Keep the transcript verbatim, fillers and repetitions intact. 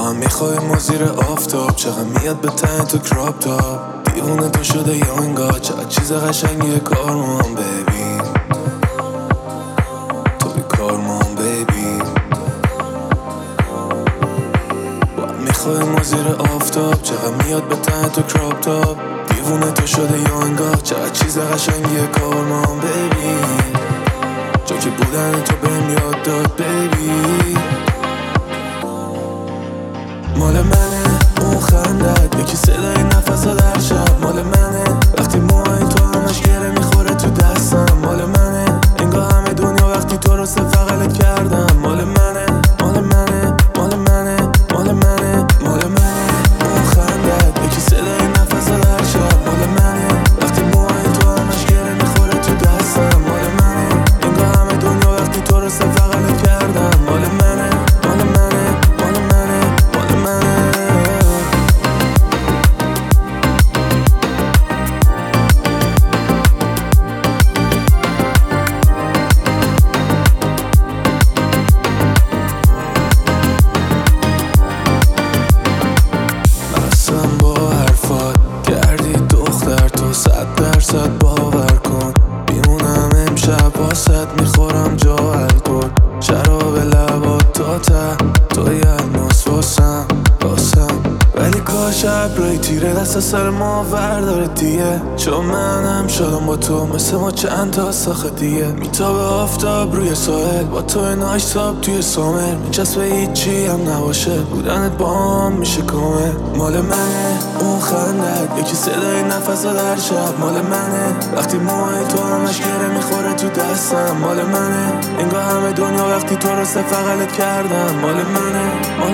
هم میخوایم ما زیر آفتاب، چقدر میاد به تن تو کراپ تاپ. دیوونه تو شده یا انگار چقدر چیز قشنگیه کار ما هم ببین. تو بی کار ما هم ببین. با هم میخوایم ما زیر آفتاب، چقدر میاد به تن تو کراپ تاپ. دیوونه تو شده یا انگار چقدر چیز قشنگیه کار ما هم ببین. جا که بودن تو بهم یاد داد ببین. مال منه اون خندت، یکی صدای نفسات در شب. مال منه وقتی موهای تو همش گره میخوره تو دستم. مال منه انگار همه دنیا وقتی تو رو سفقلت کردم. مال منه مال منه مال منه مال منه مال منه اون خندت، یکی صدای نفسات در شب. مال منه وقتی موهای تو همش گره میخوره تو دستم. مال منه انگار همه دنیا وقتی تو رو سفقلت کردم. مال منه مال منه مال منه مال منه. مستم با حرفات کردی دختر، تو صد درصد باور کن. میمونم امشب واسد میخورم جا الکل. شراب لبات تا ته توی الماس واسم واسم. ولی کاش ابرای تیره دست سر ما ورداره دیگه. چون منم شدم با تو مثل ما چند تا ساخه دیگه. میتابه آفتاب روی ساحل با تو ناش ساب توی سامر. میچسبه هیچی هم نباشه بودنت با هم میشه کامل. مال منه اون خندت، یکی صدای نفسات در شب. مال منه وقتی موهای تو همش گره میخوره تو دستم. مال منه انگار همه دنیا وقتی تو رو سفقلت کردم. مال منه